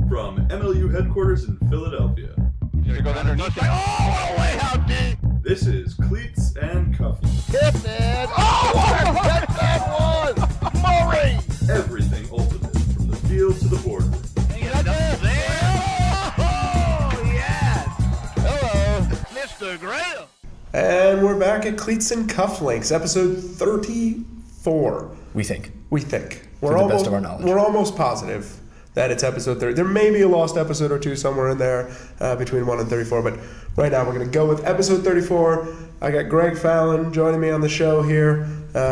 From MLU headquarters in Philadelphia, You're going underneath it. Oh, way out deep. this is Cleats and Cufflinks. Hit it. Oh, what that was. Murray. Everything ultimate, from the field to the boardroom. Oh, yes. Hello, Mr. Graham. And we're back at Cleats and Cufflinks, episode 34. We think. We're the best of our knowledge. We're almost positive that it's episode 30. There may be a lost episode or two somewhere in there between 1 and 34, but right now we're going to go with episode 34. I got Greg Fallon joining me on the show here.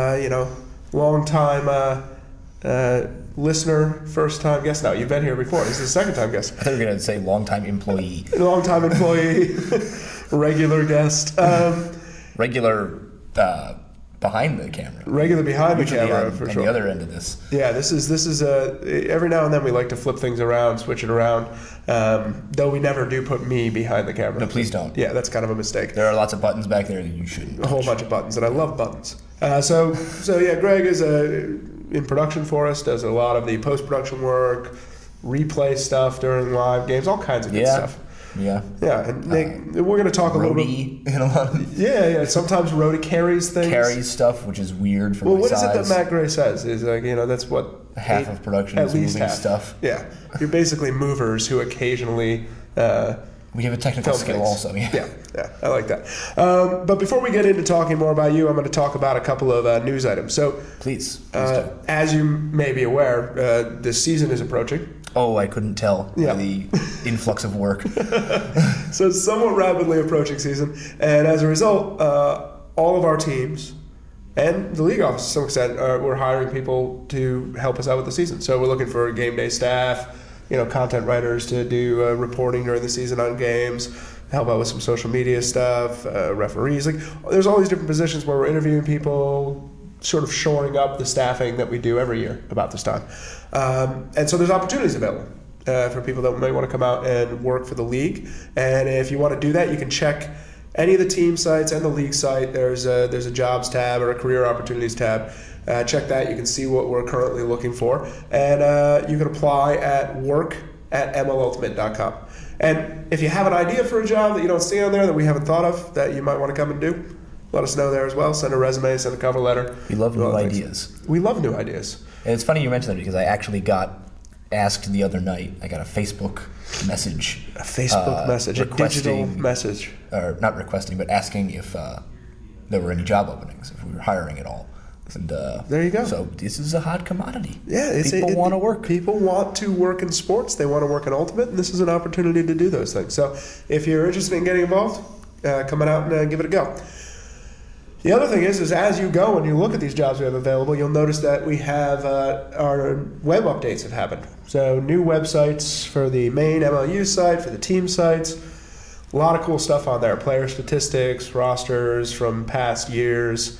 Long time listener, first time guest. No, you've been here before. This is the second time guest. I thought you were going to say long-time employee. Long time employee, regular guest. Regular behind the camera. Regular behind the Usually camera, for sure. On the other end of this. Yeah, this is every now and then we like to flip things around, switch it around. Though we never do put me behind the camera. No, please don't. Yeah, that's kind of a mistake. There are lots of buttons back there that you shouldn't A whole touch. bunch of buttons, and I love buttons. So yeah, Greg is in production for us, does a lot of the post-production work, replay stuff during live games, all kinds of good stuff. Yeah. Yeah, and Nick, we're going to talk a little bit. Roadie in a lot of Yeah. Sometimes Rhodey carries things. carries stuff, which is weird for Well, my what is size. it that Matt Gray says? Is that's what Half of production at is least moving half. stuff. Yeah, you're basically movers who occasionally. We have a technical film skill things. also. Yeah, I like that. But before we get into talking more about you, I'm going to talk about a couple of news items. So, Please do. as you may be aware, this season is approaching. Oh, I couldn't tell Yeah. by the influx of work. So it's somewhat rapidly approaching season, and as a result, all of our teams and the league office to some extent, we're hiring people to help us out with the season. So we're looking for game day staff, content writers to do reporting during the season on games, help out with some social media stuff, referees. There's all these different positions where we're interviewing people, sort of shoring up the staffing that we do every year about this time. And so there's opportunities available for people that may want to come out and work for the league. And if you want to do that, you can check any of the team sites and the league site. There's a jobs tab or a career opportunities tab. Check that. You can see what we're currently looking for. And you can apply at work@mlultimate.com. And if you have an idea for a job that you don't see on there that we haven't thought of that you might want to come and do, let us know there as well. Send a resume, send a cover letter. We love do new all the things. ideas. We love new ideas. And it's funny you mentioned that because I actually got asked the other night. I got a Facebook message. A Facebook message, a digital message. Or not requesting, but asking if there were any job openings, if we were hiring at all. And there you go. So this is a hot commodity. Yeah, people want to work. People want to work in sports. They want to work in Ultimate, and this is an opportunity to do those things. So if you're interested in getting involved, come on out and give it a go. The other thing is as you go and you look at these jobs we have available, you'll notice that we have our web updates have happened. So new websites for the main MLU site, for the team sites. A lot of cool stuff on there. Player statistics, rosters from past years,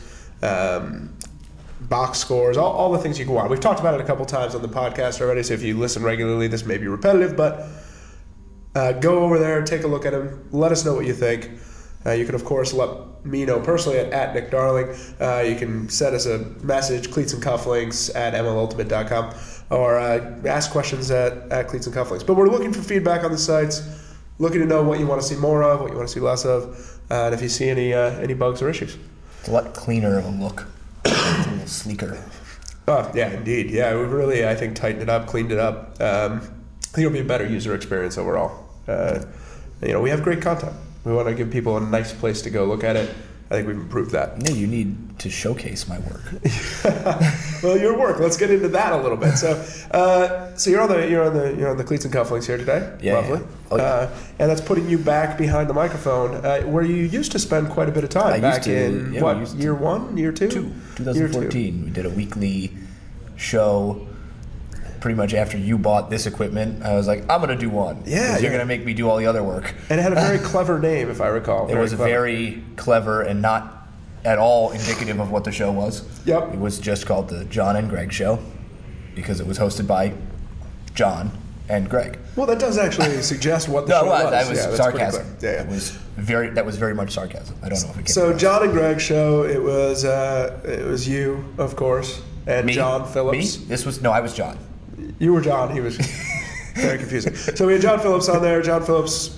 box scores, all the things you can watch. We've talked about it a couple times on the podcast already, so if you listen regularly, this may be repetitive, but go over there, take a look at them, let us know what you think. You can, of course, let me know personally at Nick Darling. You can send us a message, cleatsandcufflinks@mlultimate.com, or ask questions at Cleats and Cufflinks. But we're looking for feedback on the sites, looking to know what you want to see more of, what you want to see less of, and if you see any bugs or issues. It's a lot cleaner of a look. It's a little sleeker. Oh, yeah, indeed. Yeah, we've really, I think, tightened it up, cleaned it up. I think it'll be a better user experience overall. We have great content. We want to give people a nice place to go look at it. I think we've improved that. No, you need to showcase my work. Well, your work. Let's get into that a little bit. So you're on the Cleats and Cufflinks here today. Yeah. Lovely. Oh, yeah. And that's putting you back behind the microphone, where you used to spend quite a bit of time. Year one, year two? 2014. We did a weekly show. Pretty much after you bought this equipment, I was like, I'm going to do one. Yeah. You're going to make me do all the other work. And it had a very clever name, if I recall. It was very clever and not at all indicative of what the show was. Yep. It was just called the John and Greg Show because it was hosted by John and Greg. Well, that does actually suggest what the show was. That was that's sarcasm. pretty clear. Yeah. That was very much sarcasm. I don't know if it came So across. John and Greg show. It was you, of course, and Me? John Phillips. Me? I was John. You were John. He was. Very confusing. So we had John Phillips on there. John Phillips,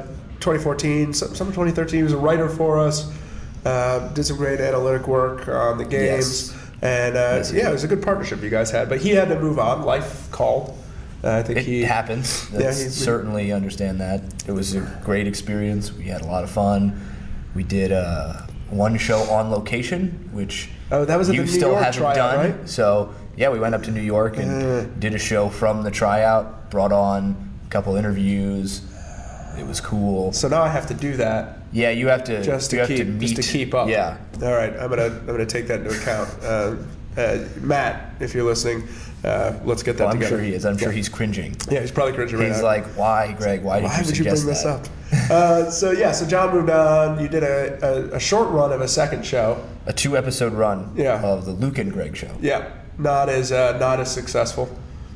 2014, summer 2013, he was a writer for us. Did some great analytic work on the games. Yes. And it was a good partnership you guys had. But he had to move on. Life called. I think It happens. Certainly understand that. It was a great experience. We had a lot of fun. We did one show on location, which that was at you the New still York haven't tryout, done. right? So yeah, we went up to New York and did a show from the tryout. Brought on a couple interviews. It was cool. So now I have to do that. Yeah, you have to Just you to have keep to keep up. Yeah. All right, I'm gonna take that into account. Matt, if you're listening, let's get that I'm together. sure he is. I'm sure he's cringing. Yeah, he's probably cringing right now. He's like, "Why, Greg? Why did you would you suggest bring this that?" up? So John moved on. You did a short run of a second show. A 2-episode run of the Luke and Greg show. Yeah, not as successful.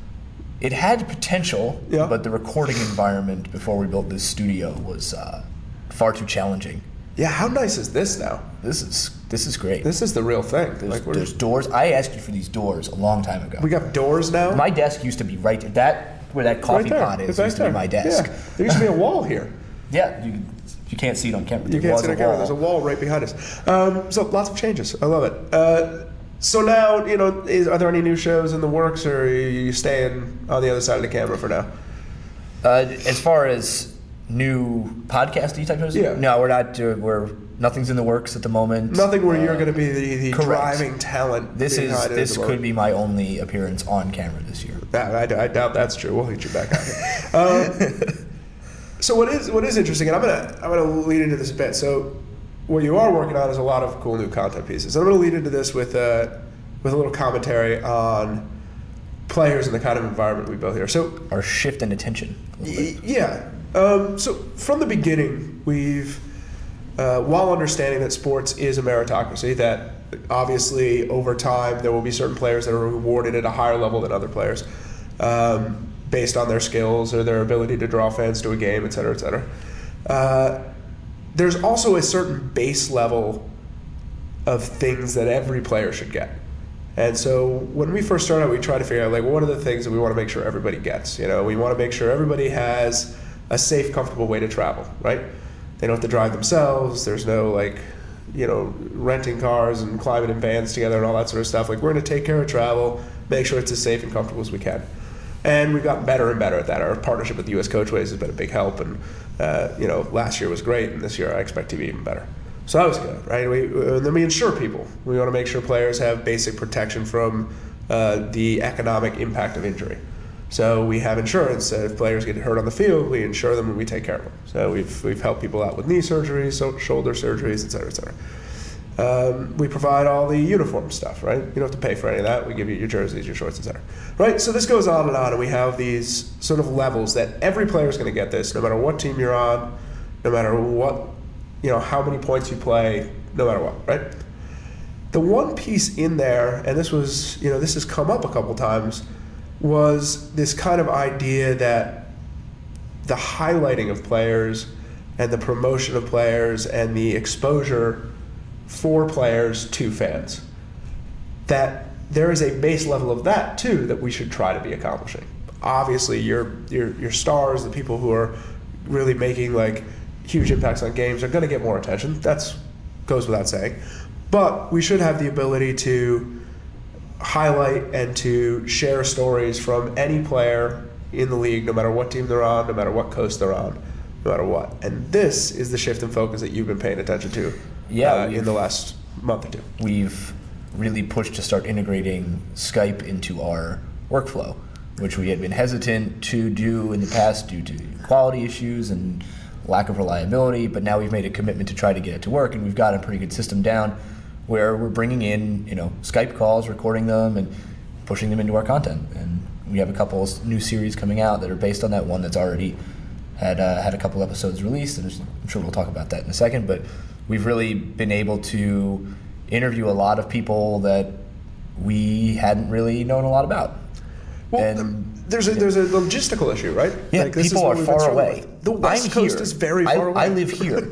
It had potential, Yeah. but the recording environment before we built this studio was far too challenging. Yeah, how nice is this now? This is great. This is the real thing. There's doors. I asked you for these doors a long time ago. We got doors now. My desk used to be right where that coffee right there. pot is. It's right Used to be there. my desk. Yeah. There used to be a wall here. Yeah, you can't see it on camera. You There can't was see it on a camera. wall. There's a wall right behind us. So lots of changes. I love it. So now, are there any new shows in the works, or are you staying on the other side of the camera for now? As far as new podcast-y type shows, Yeah. no, we're not. Nothing's in the works at the moment. Nothing where you're going to be the correct. driving talent. This behind it this at the could moment. be my only appearance on camera this year. I doubt that's true. We'll get you back out here. So what is interesting, and I'm gonna lead into this a bit. So what you are working on is a lot of cool new content pieces. I'm gonna lead into this with a little commentary on players and the kind of environment we built here. So Our shift in attention. yeah. So from the beginning, we've while understanding that sports is a meritocracy, that obviously over time there will be certain players that are rewarded at a higher level than other players. Based on their skills or their ability to draw fans to a game, et cetera, et cetera. There's also a certain base level of things that every player should get. And so when we first started, we tried to figure out, what are the things that we want to make sure everybody gets? We want to make sure everybody has a safe, comfortable way to travel, right? They don't have to drive themselves. There's no, renting cars and climbing in vans together and all that sort of stuff. We're going to take care of travel, make sure it's as safe and comfortable as we can. And we've gotten better and better at that. Our partnership with US Coachways has been a big help, and last year was great, and this year I expect to be even better. So that was good, right? And then we insure people. We want to make sure players have basic protection from the economic impact of injury. So we have insurance. If players get hurt on the field, we insure them and we take care of them. So we've helped people out with knee surgeries, shoulder surgeries, et cetera, et cetera. We provide all the uniform stuff, right? You don't have to pay for any of that. We give you your jerseys, your shorts, et cetera. Right? So this goes on, and we have these sort of levels that every player is going to get this, no matter what team you're on, no matter what, how many points you play, no matter what, right? The one piece in there, and this was, this has come up a couple times, was this kind of idea that the highlighting of players and the promotion of players and the exposure for players to fans, that there is a base level of that too that we should try to be accomplishing. Obviously, your stars, the people who are really making huge impacts on games, are going to get more attention. That's goes without saying. But we should have the ability to highlight and to share stories from any player in the league, no matter what team they're on, no matter what coast they're on, no matter what. And this is the shift in focus that you've been paying attention to in the last month or two. We've really pushed to start integrating Skype into our workflow, which we had been hesitant to do in the past due to quality issues and lack of reliability, but now we've made a commitment to try to get it to work, and we've got a pretty good system down where we're bringing in, Skype calls, recording them, and pushing them into our content. And we have a couple of new series coming out that are based on that one that's already had a couple episodes released, and I'm sure we'll talk about that in a second. But we've really been able to interview a lot of people that we hadn't really known a lot about. Well, and there's a logistical issue, right? Yeah, this is people what are we've been far struggling away. with. The West I'm Coast here. is very far away. I live here.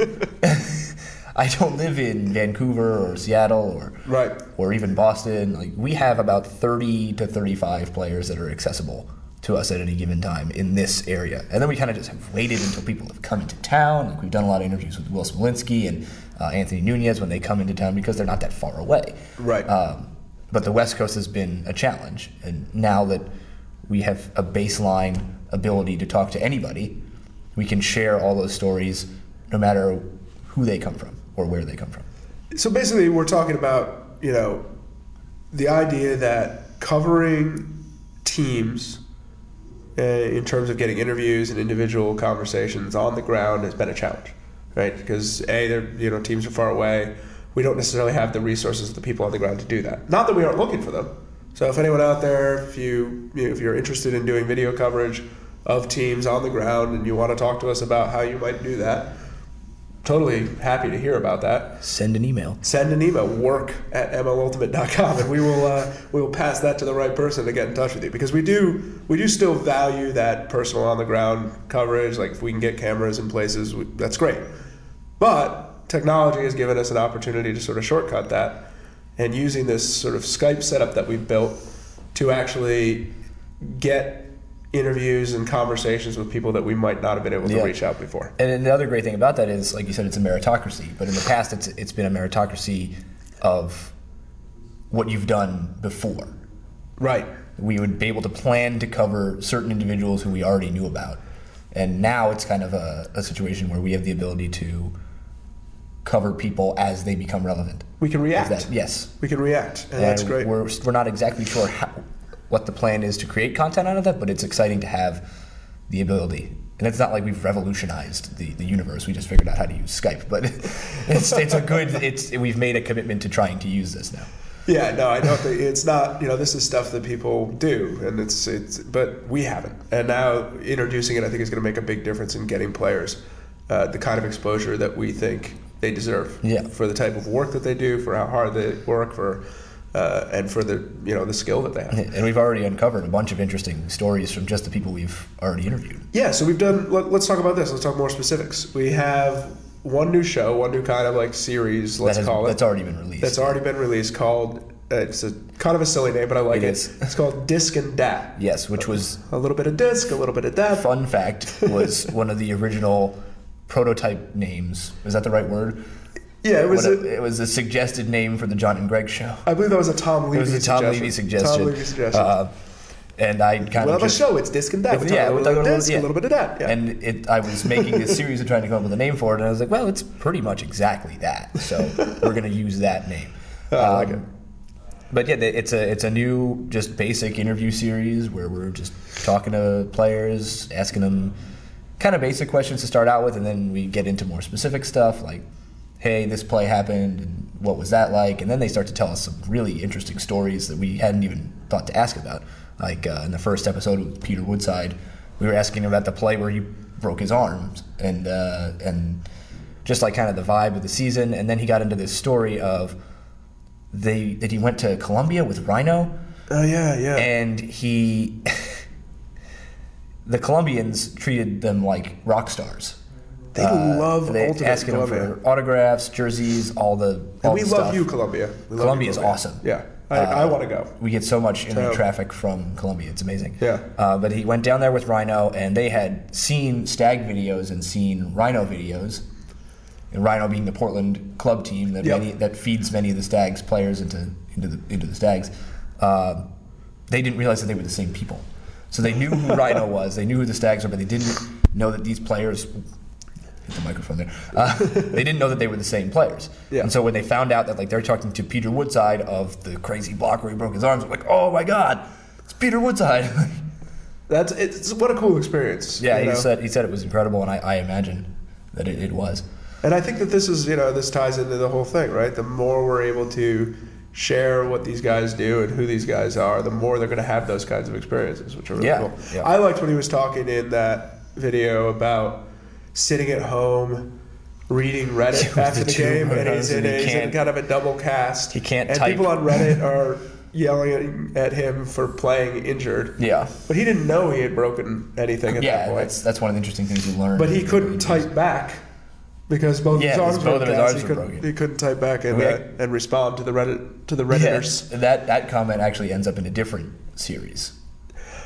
I don't live in Vancouver or Seattle or even Boston. We have about 30 to 35 players that are accessible to us at any given time in this area. And then we kind of just have waited until people have come into town. Like we've done a lot of interviews with Will Smolinski and Anthony Nunez when they come into town because they're not that far away. Right. But the West Coast has been a challenge. And now that we have a baseline ability to talk to anybody, we can share all those stories no matter who they come from or where they come from. So basically we're talking about, you know, the idea that covering teams in terms of getting interviews and individual conversations on the ground has been a challenge, right? Because teams are far away. We don't necessarily have the resources of the people on the ground to do that. Not that we aren't looking for them. So if anyone out there, if you're interested in doing video coverage of teams on the ground and you want to talk to us about how you might do that, totally happy to hear about that. Send an email. work@mlultimate.com, and we will pass that to the right person to get in touch with you, because we do still value that personal on the ground coverage. Like if we can get cameras in places, that's great. But technology has given us an opportunity to sort of shortcut that, and using this sort of Skype setup that we've built to actually get interviews and conversations with people that we might not have been able to reach out before. And then the other great thing about that is, like you said, it's a meritocracy. But in the past, it's been a meritocracy of what you've done before. Right. We would be able to plan to cover certain individuals who we already knew about. And now it's kind of a situation where we have the ability to cover people as they become relevant. We can react. Yes. We can react, and that's great. We're not exactly sure what the plan is to create content out of that, but it's exciting to have the ability. And it's not like we've revolutionized the universe. We just figured out how to use Skype, but we've made a commitment to trying to use this now. Yeah, no, I don't think it's not. This is stuff that people do, and but we haven't. And now introducing it, I think, is going to make a big difference in getting players the kind of exposure that we think they deserve. Yeah. For the type of work that they do, for how hard they work, and for the skill that they have. And we've already uncovered a bunch of interesting stories from just the people we've already interviewed. Yeah, so we've done. Let's talk about this. Let's talk more specifics. We have one new show, one new kind of like series. Call it. That's already been released. That's already been released. Called. It's a kind of a silly name, but I like it. It's called Disc and Dat. Yes, which was a little bit of disc, a little bit of dat. Fun fact, was one of the original prototype names. Is that the right word? Yeah, it was a suggested name for the John and Greg show. I believe that was a Tom Levy suggestion. It was a Tom Levy suggestion. Tom Levy suggestion. And I kind we'll of have a show. It's Disc and Dat. Yeah, we'll talk a little disc, a little bit of dat. Yeah. And I was making this series and trying to come up with a name for it, and I was like, well, it's pretty much exactly that. So we're going to use that name. I like it. But yeah, it's a new, just basic interview series where we're just talking to players, asking them kind of basic questions to start out with, and then we get into more specific stuff like, hey, this play happened, and what was that like? And then they start to tell us some really interesting stories that we hadn't even thought to ask about. Like in the first episode with Peter Woodside, we were asking him about the play where he broke his arms, and just like kind of the vibe of the season. And then he got into this story of that he went to Colombia with Rhino. Oh yeah. And the Colombians treated them like rock stars. They love Ultimate asking them for autographs, jerseys, all the we stuff. love you, Colombia. Colombia is awesome. Yeah, I want to go. We get so much internet traffic from Colombia. It's amazing. Yeah. But he went down there with Rhino, and they had seen Stag videos and seen Rhino videos. And Rhino being the Portland club team that feeds many of the Stags players into the Stags. They didn't realize that they were the same people. So they knew who Rhino was, they knew who the Stags were, but they didn't know that these players. Hit the microphone there. They didn't know that they were the same players. Yeah. And so when they found out that they're talking to Peter Woodside of the crazy block where he broke his arms, they're like, oh my God, it's Peter Woodside. It's what a cool experience. Yeah, he said it was incredible, and I imagine that it was. And I think that this ties into the whole thing, right? The more we're able to share what these guys do and who these guys are, the more they're going to have those kinds of experiences, which are really cool. Yeah. I liked when he was talking in that video about sitting at home reading Reddit after the game, and he's in kind of a double cast. He can't and type. People on Reddit are yelling at him for playing injured. Yeah. But he didn't know he had broken anything at that point. That's one of the interesting things you learn. But he couldn't type back because both his arms were broken. He couldn't type back and respond to the Redditors. Yes, that comment actually ends up in a different series.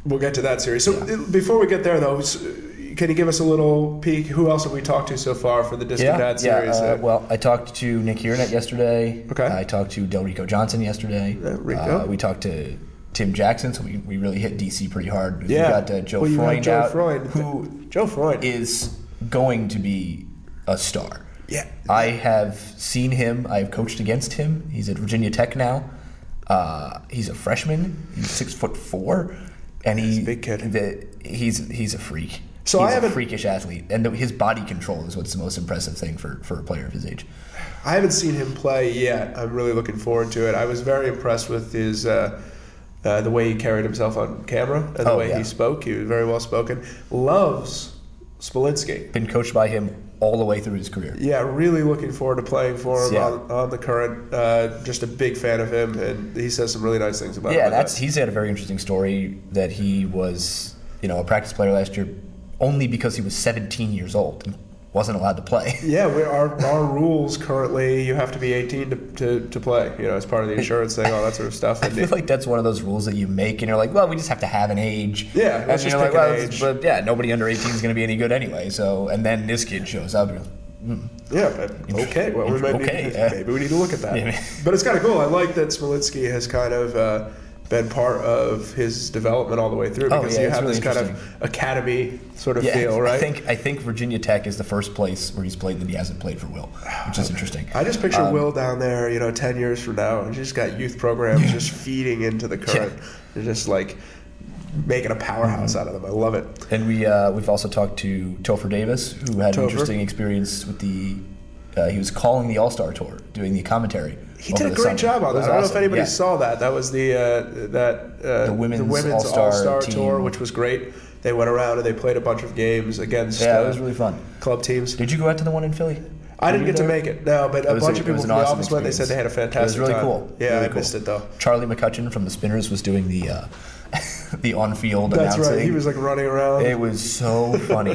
We'll get to that series. So before we get there, though, can you give us a little peek? Who else have we talked to so far for the Distant Dad series? Well, I talked to Nick Hiernet yesterday. Okay. I talked to Delrico Johnson yesterday. Rico. We talked to Tim Jackson, so we really hit DC pretty hard. Yeah. We got Joe Freund Joe out, Freund. who Joe Freund is going to be a star. Yeah. I have seen him. I have coached against him. He's at Virginia Tech now. He's a freshman. He's 6'4", and he's a big kid. He's a freak. So he's I haven't a freakish athlete, and his body control is what's the most impressive thing for a player of his age. I haven't seen him play yet. I'm really looking forward to it. I was very impressed with his the way he carried himself on camera and the way he spoke. He was very well spoken. Loves Smolinski. Been coached by him all the way through his career. Yeah, really looking forward to playing for him Yeah. on the Current. Just a big fan of him, and he says some really nice things about him. Yeah, he's had a very interesting story that he was, a practice player last year only because he was 17 years old and wasn't allowed to play. Yeah, our rules currently, you have to be 18 to play, as part of the insurance thing, all that sort of stuff. I feel like that's one of those rules that you make, and you're like, well, we just have to have an age. Yeah, let's and just you're pick like, an well, age. But yeah, nobody under 18 is going to be any good anyway. So, and then this kid shows up. And Yeah, but okay. Well, maybe we need to look at that. Yeah. But it's kind of cool. I like that Smolinski has kind of been part of his development all the way through, because you have really this kind of academy sort of feel, right? I think Virginia Tech is the first place where he's played that he hasn't played for Will, which is interesting. I just picture Will down there, 10 years from now, and just got youth programs just feeding into the Current. They're just like making a powerhouse out of them. I love it. And we've also talked to Topher Davis, who had an interesting experience with he was calling the All-Star Tour, doing the commentary. He did a great job on that. I don't know if anybody saw that. That was the women's All-Star Tour, which was great. They went around and they played a bunch of games against it was really fun. Club teams. Did you go out to the one in Philly? I didn't get to make it, no, but a bunch of people from the office went. They said they had a fantastic time. It was really cool. Yeah, really I missed it though. Charlie McCutcheon from the Spinners was doing the the on-field That's announcing. right. He was like running around. It was so funny.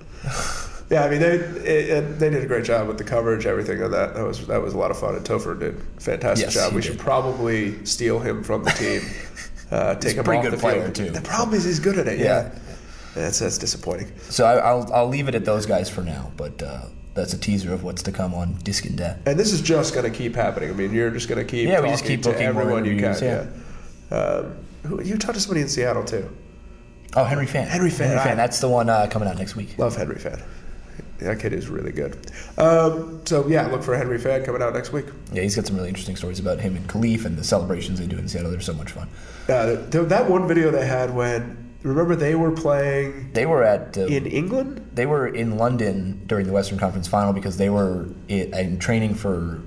Yeah, I mean they did a great job with the coverage, everything on that. That was a lot of fun, and Topher did a fantastic job. We should probably steal him from the team. Take him off the field too. The problem is he's good at it. Yeah. That's disappointing. So I'll leave it at those guys for now, but that's a teaser of what's to come on Disc and Dat. And this is just going to keep happening. I mean, you're just going to keep talking we just keep to everyone you can. Yeah. You talked to somebody in Seattle too. Oh, Henry Fan. Henry Fan. That's the one coming out next week. Love Henry Fan. That kid is really good. Look for Henry Fan coming out next week. Yeah, he's got some really interesting stories about him and Khalif and the celebrations they do in Seattle. They're so much fun. That one video they had remember they were playing... They were in England? They were in London during the Western Conference Final because they were in training for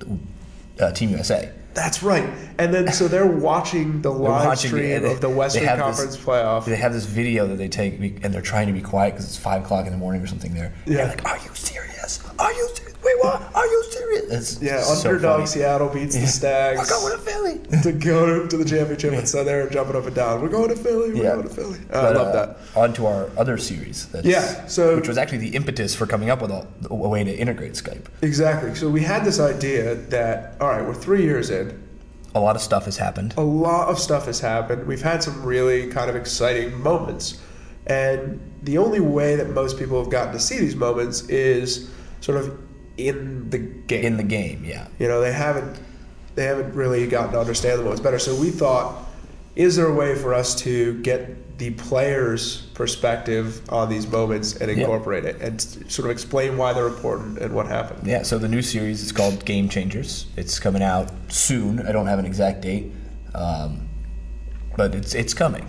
Team USA. That's right. And then, so they're watching the live stream of the Western Conference playoff. They have this video that they take, and they're trying to be quiet because it's 5 o'clock in the morning or something there. Yeah. They're like, are you serious? Are you serious? Wait, what? Are you serious? It's underdog so Seattle beats the Stags. We're going to Philly. to go to the championship, and so they're jumping up and down. We're going to Philly. We're going to Philly. I love that. On to our other series. Which was actually the impetus for coming up with a way to integrate Skype. Exactly. So we had this idea that, all right, we're 3 years in. A lot of stuff has happened. A lot of stuff has happened. We've had some really kind of exciting moments. And the only way that most people have gotten to see these moments is sort of in the game. In the game, yeah. They haven't really gotten to understand the moments better. So we thought, is there a way for us to get the player's perspective on these moments and incorporate it and sort of explain why they're important and what happened? Yeah, so the new series is called Game Changers. It's coming out soon. I don't have an exact date, but it's coming.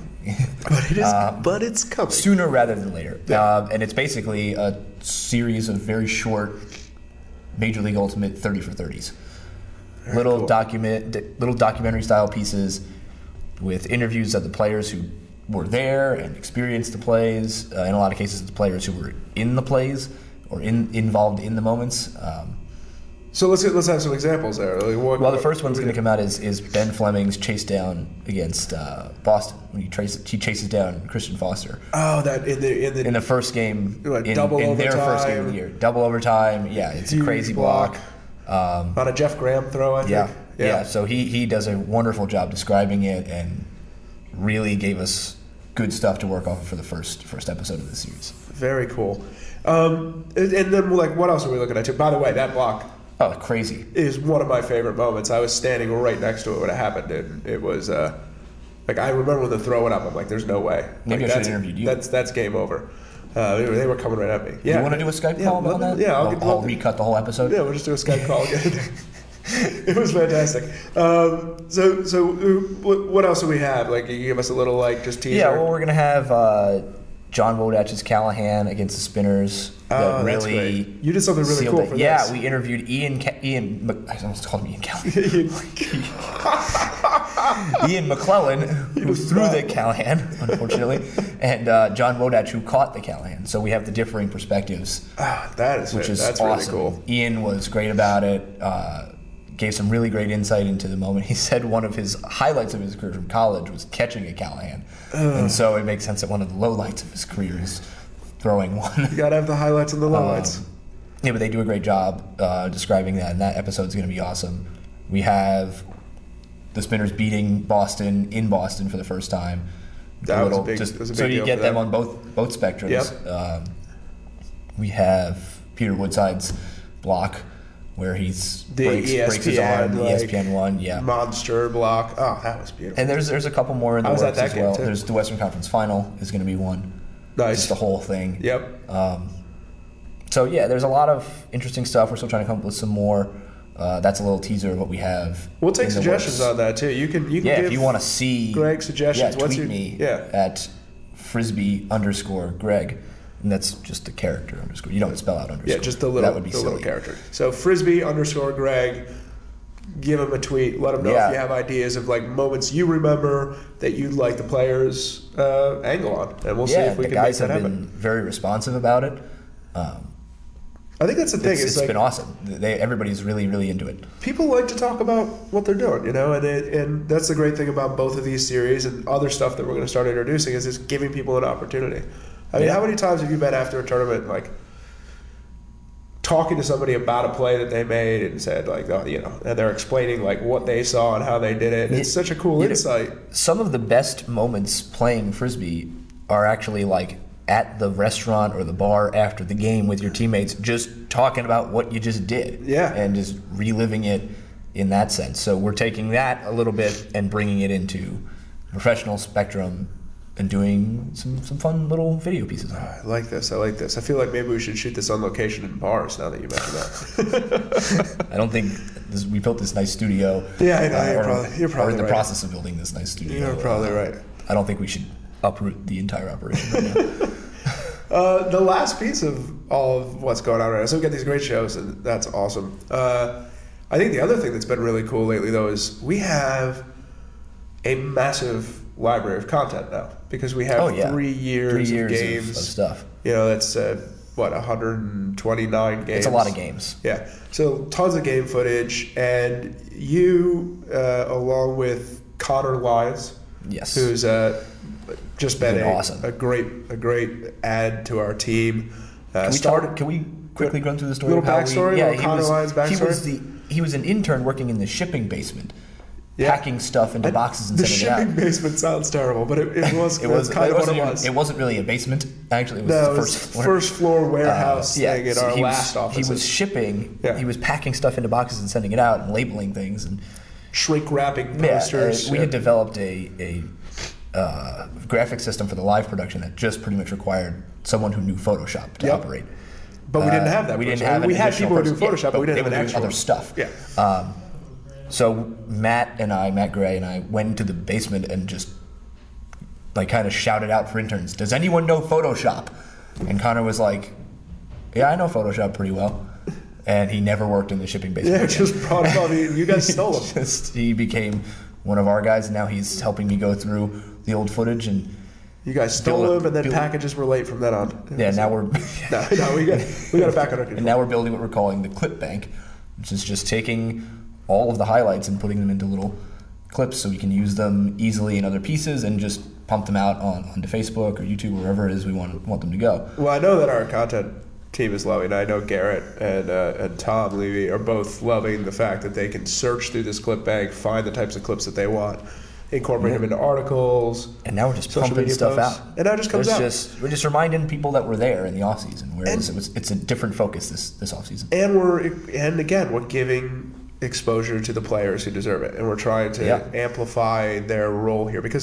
But it's coming. Sooner rather than later. Yeah. And it's basically a series of very short Major League Ultimate 30 for 30s. Little documentary style pieces with interviews of the players who were there and experienced the plays. In a lot of cases, the players who were in the plays or involved in the moments. So let's have some examples there. The first one's going to come out is Ben Fleming's chase down against Boston when he chases down Christian Foster. Oh, that in the first game, double overtime. Their first game of the year, double overtime. Yeah, it's a crazy block. On a Jeff Graham throw, I think. Yeah. So he does a wonderful job describing it and really gave us good stuff to work off for the first episode of the series. Very cool. And then, like, what else are we looking at? Too? By the way, that block Oh, crazy. is one of my favorite moments. I was standing right next to it when it happened, and it was like, I remember when they throw it up. I'm like, there's no way. Maybe like, I should have interviewed you. That's game over. They were coming right at me. You want to do a Skype call on that? Yeah, I'll recut the whole episode. Yeah, we'll just do a Skype call again. It was fantastic. So what else do we have? Like, you give us a little, like, just teaser. Yeah, well, we're gonna have John Wodach's Callahan against the Spinners. Oh, that's great. You did something really cool for this. Yeah, we interviewed I almost called him Ian Callahan. Ian McClellan, who threw the Callahan, unfortunately, and John Wodach, who caught the Callahan. So we have the differing perspectives. That's awesome. really cool. Ian was great about it. Gave some really great insight into the moment. He said one of his highlights of his career from college was catching a Callahan. And so it makes sense that one of the lowlights of his career is throwing one. You gotta have the highlights and the lowlights. Yeah, but they do a great job describing that, and that episode's going to be awesome. We have the Spinners beating Boston in Boston for the first time. That was a big deal. So you get them on both spectrums. Yep. We have Peter Woodside's block, where he's The breaks his arm, the like, ESPN one, yeah. Monster block. Oh, that was beautiful. And there's a couple more in the I was at works that as game, well. too. There's the Western Conference Final is going to be one. Nice. Just the whole thing. Yep. So yeah, there's a lot of interesting stuff. We're still trying to come up with some more. That's a little teaser of what we have. We'll take in the suggestions works. on that too. You can Yeah, give if you want to see Greg suggestions. tweet What's your, me yeah. at Frisbee_Greg. And that's just the character underscore. You don't spell out underscore. Yeah, just the little, that would be the silly. little character. So Frisbee_Greg, give him a tweet. Let him know if you have ideas of, like, moments you remember that you'd like the players angle on, and we'll see if we the can guys make that have happen. been very responsive about it. I think that's the thing. It's like, been awesome. Everybody's really, really into it. people like to talk about what they're doing, you know, and that's the great thing about both of these series and other stuff that we're going to start introducing is just giving people an opportunity. I mean, how many times have you been after a tournament, like, talking to somebody about a play that they made and said, like, oh, you know, and they're explaining, like, what they saw and how they did it. And it's such a cool insight. Some of the best moments playing Frisbee are actually, like, at the restaurant or the bar after the game with your teammates, just talking about what you just did. Yeah. And just reliving it in that sense. So we're taking that a little bit and bringing it into professional spectrum and doing some fun little video pieces on it. I like this. I feel like maybe we should shoot this on location in bars now that you mention that. I don't think we built this nice studio. Yeah, I know. You're probably We're in the right. process of building this nice studio. You're probably right. I don't think we should uproot the entire operation right now. The last piece of all of what's going on right now, so we got these great shows, and that's awesome. I think the other thing that's been really cool lately, though, is we have a massive library of content now because we have 3 years of games. Of stuff. You know, that's 129 games. It's a lot of games. Yeah, so tons of game footage, and you, along with Connor Lyons, Yes. who's just been awesome. a great add to our team. Can we quickly run through the story? Little of how backstory, little Connor Lyons backstory? He was an intern working in the shipping basement, packing stuff into boxes and the sending it out. shipping basement sounds terrible, but it was kind of what it was. It wasn't really a basement. Actually, it was No, the it first was floor. first floor warehouse thing in so our last office. He was shipping. Yeah. He was packing stuff into boxes and sending it out and labeling things and shrink wrapping posters. we had developed a graphic system for the live production that just pretty much required someone who knew Photoshop to operate. But we didn't have that. We didn't person. have. We an had additional people who do person. Photoshop, but we didn't have they an were doing actual other stuff. Yeah. So Matt Gray and I went into the basement and just like kind of shouted out for interns, "Does anyone know Photoshop?" And Connor was like, "Yeah, I know Photoshop pretty well." And he never worked in the shipping basement. Yeah, again. just brought him on. You guys stole him. He became one of our guys, and now he's helping me go through the old footage and. You guys stole him, and then packages were late from then on. Yeah, now we're no, we got it back under control. and now we're building what we're calling the clip bank, which is just taking all of the highlights and putting them into little clips so we can use them easily in other pieces and just pump them out onto Facebook or YouTube or wherever it is we want them to go. Well, I know that our content team is loving. I know Garrett and Tom Levy are both loving the fact that they can search through this clip bank, find the types of clips that they want, incorporate them into articles. And now we're just social pumping media stuff posts. out. And now it just comes out. We're just reminding people that we're there in the off season, whereas it's a different focus this off season. And again, we're giving exposure to the players who deserve it, and we're trying to amplify their role here because,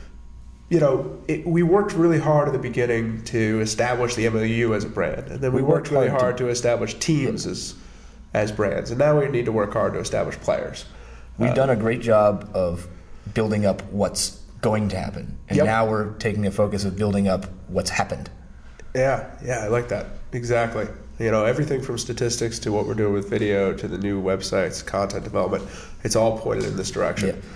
we worked really hard at the beginning to establish the MLU as a brand, and then we worked really hard to establish teams as brands, and now we need to work hard to establish players. We've done a great job of building up what's going to happen, and now we're taking a focus of building up what's happened. Yeah, I like that. Exactly. Everything from statistics to what we're doing with video to the new websites, content development, it's all pointed in this direction. Yeah.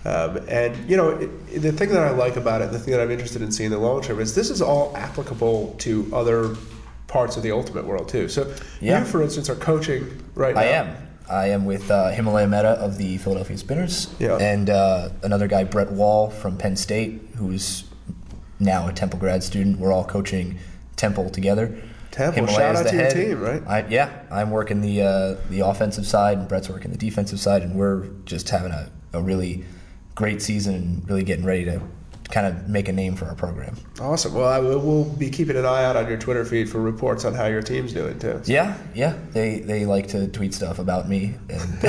The thing that I like about it, the thing that I'm interested in seeing in the long term is this is all applicable to other parts of the Ultimate world too. So you, for instance, are coaching right now. I am with Himalaya Mehta of the Philadelphia Spinners and another guy, Brett Wall from Penn State, who's now a Temple grad student. We're all coaching Temple together. Temple, shout out to your team, right? I'm working the offensive side, and Brett's working the defensive side, and we're just having a really great season and really getting ready to kind of make a name for our program. Awesome. Well, we'll be keeping an eye out on your Twitter feed for reports on how your team's doing too. So. Yeah. They like to tweet stuff about me. And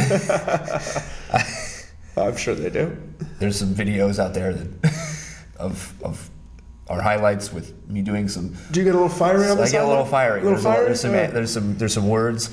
I'm sure they do. There's some videos out there of our highlights with me doing some. Do you get a little fiery on the side? I get a little fiery. There's some words.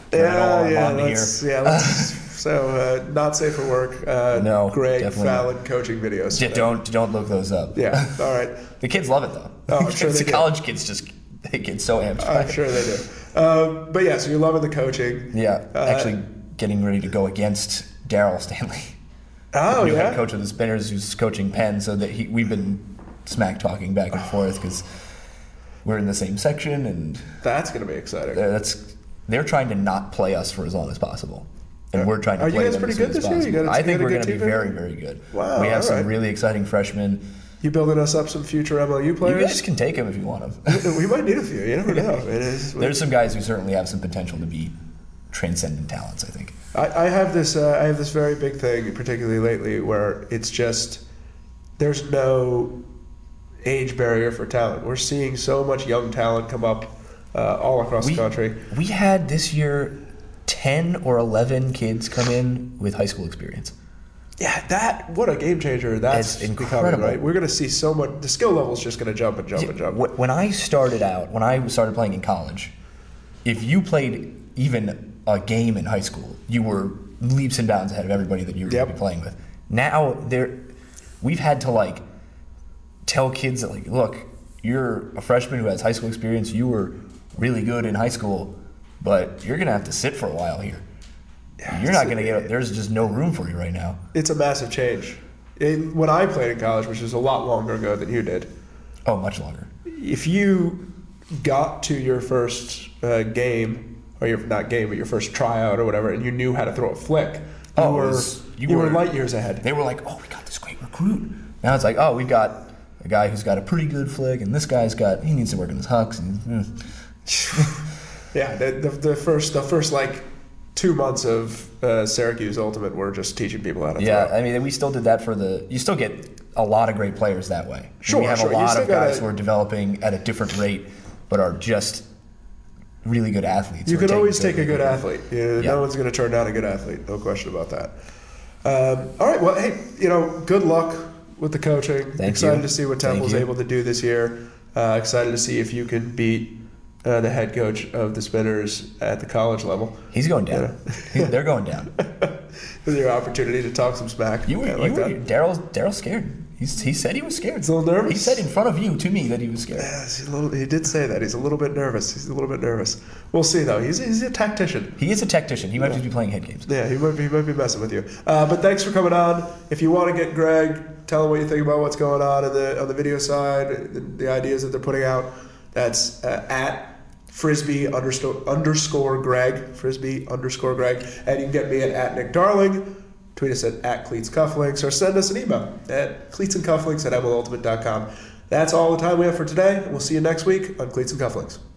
So not safe for work. No, Greg Fallon coaching videos. Yeah, don't look those up. Yeah, all right. The kids love it though. Oh, I'm sure they do. The college kids they get so amped. I'm sure they do. But yeah, so you're loving the coaching. Yeah, actually getting ready to go against Daryl Stanley. Oh, new head coach of the Spinners, who's coaching Penn. So that we've been smack talking back and forth because we're in the same section, and that's going to be exciting. They're trying to not play us for as long as possible. And we're trying to play them. Are you guys pretty good this year? I think we're going to be very, very good. Wow, we have some really exciting freshmen. You building us up some future MLU players? You guys can take them if you want them. We might need a few. You never know. There's some guys who certainly have some potential to be transcendent talents, I think. I have this very big thing, particularly lately, where it's just there's no age barrier for talent. We're seeing so much young talent come up all across the country. We had this year 10 or 11 kids come in with high school experience. Yeah, what a game changer that's incredible. Becoming, right? We're going to see so much. The skill level is just going to jump and jump and jump. When I started playing in college, if you played even a game in high school, you were leaps and bounds ahead of everybody that you were going to be playing with. Now, we've had to tell kids that look, you're a freshman who has high school experience. You were really good in high school, but you're going to have to sit for a while here. You're not going to get. There's just no room for you right now. It's a massive change. When I played in college, which was a lot longer ago than you did. Oh, much longer. If you got to your first game, or your first tryout or whatever, and you knew how to throw a flick, you were light years ahead. They were like, "Oh, we got this great recruit." Now it's like, "Oh, we've got a guy who's got a pretty good flick, and this guy's he needs to work on his hucks." And, yeah, the first 2 months of Syracuse Ultimate were just teaching people how to throw. Yeah, I mean, we still did that you still get a lot of great players that way. Sure, we have a lot of guys who are developing at a different rate, but are just really good athletes. You can always take a good athlete. No one's going to turn down a good athlete. No question about that. All right, well, hey, good luck with the coaching. Excited to see what Temple's able to do this year. Excited to see if you can beat the head coach of the Spinners at the college level. He's going down. They're going down. With your opportunity to talk some smack. Daryl's scared. He said he was scared. He's a little nervous. He said in front of you to me that he was scared. Yeah, he did say that. He's a little bit nervous. We'll see though. He's a tactician. He is a tactician. He might just be playing head games. Yeah, he might be messing with you. But thanks for coming on. If you want to get Greg, tell him what you think about what's going on the video side, the ideas that they're putting out. That's at Frisbee underscore Greg, Frisbee underscore Greg. And you can get me at Nick Darling. Tweet us at Cleats Cufflinks, or send us an email at cleatsandcufflinks@mlultimate.com. That's all the time we have for today. We'll see you next week on Cleats and Cufflinks.